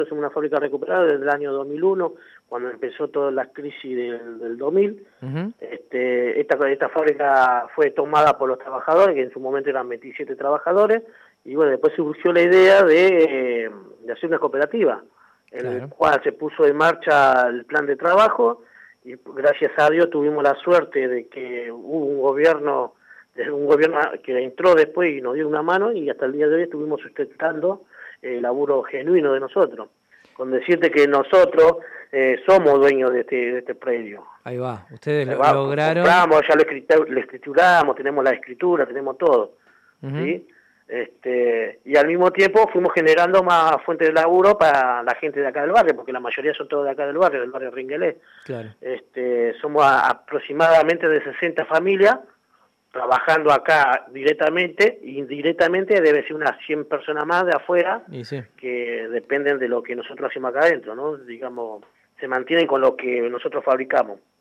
Es una fábrica recuperada desde el año 2001, cuando empezó toda la crisis del 2000. Ujú. Esta fábrica fue tomada por los trabajadores, que en su momento eran 27 trabajadores, y bueno, después surgió la idea de hacer una cooperativa, en el Claro. cual se puso en marcha el plan de trabajo, y gracias a Dios tuvimos la suerte de que hubo un gobierno que entró después y nos dio una mano, y hasta el día de hoy estuvimos sustentando el laburo genuino de nosotros. Con decirte que nosotros somos dueños de este predio. Ahí va. Ustedes lograron. Compramos, ya lo escrituramos, tenemos la escritura, tenemos todo, Ujú. ¿sí? Y al mismo tiempo fuimos generando más fuentes de laburo para la gente de acá del barrio, porque la mayoría son todos de acá del barrio Ringuelé. Claro. Somos aproximadamente de 60 familias trabajando acá directamente, indirectamente debe ser unas 100 personas más de afuera, Y sí. que dependen de lo que nosotros hacemos acá adentro, ¿no? Digamos, se mantienen con lo que nosotros fabricamos.